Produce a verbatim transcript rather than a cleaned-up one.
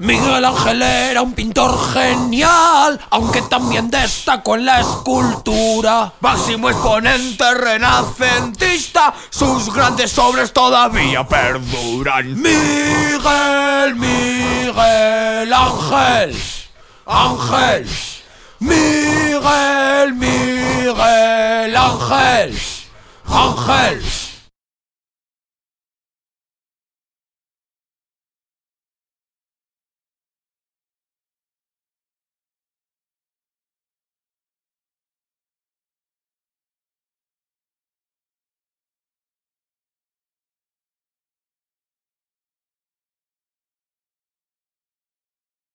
Miguel Ángel era un pintor genial, aunque también destacó en la escultura. Máximo exponente renacentista, sus grandes obras todavía perduran. Miguel, Miguel Ángel, Ángel. Miguel, Miguel Ángel, Ángel.